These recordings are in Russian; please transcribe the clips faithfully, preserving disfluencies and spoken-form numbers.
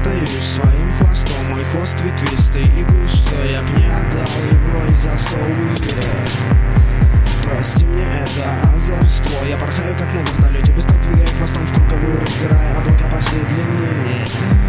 хвастаюсь своим хвостом, мой хвост ветвистый и густой. Я б не отдал его и за сто уйдет. Прости мне это озорство. Я порхаю как на вертолете, быстро двигая хвостом в круговую, разбирая облака по всей длине.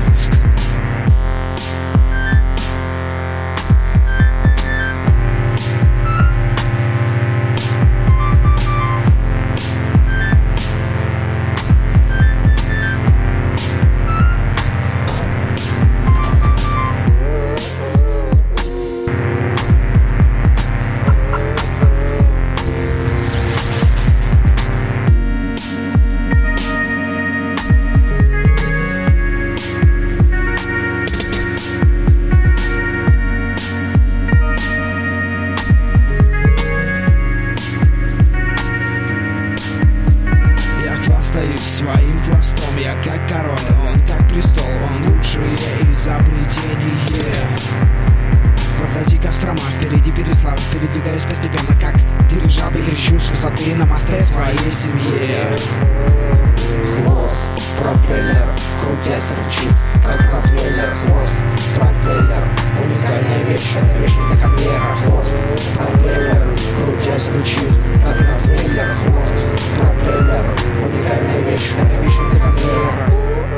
Своим хвостом я как король, он как престол, он лучшее изобретение. Позади Кострома, впереди Переслав, передвигаюсь постепенно, как дирижабль, кричу с высоты на мосты своей семье. Хвост, пропеллер, крутясь рычит, как ротвейлер. Хвост, пропеллер, уникальная вещь, это вещь не до конвейера. Хвост, пропеллер, крутясь рычит, как ротвейлер. Хвост, пропеллер, уникальная вещь, это вещь не до конвейера.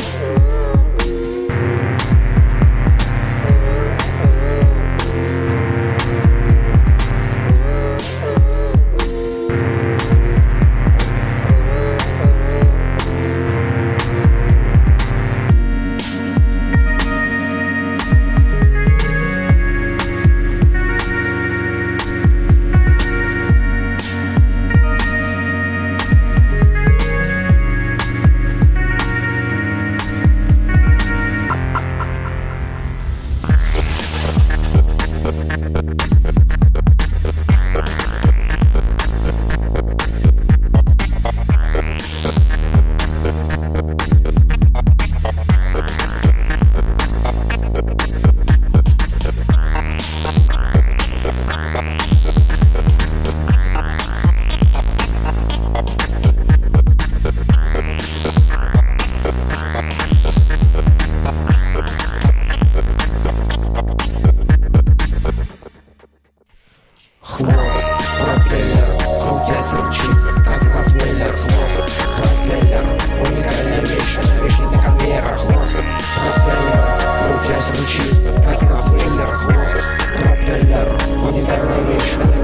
Рычит, как ротвейлер. Хвост, пропеллер, уникальная вещь, это вещь не до конвейера. Хвост, пропеллер, крутясь рычит, как ротвейлер. Хвост, пропеллер, уникальная вещь.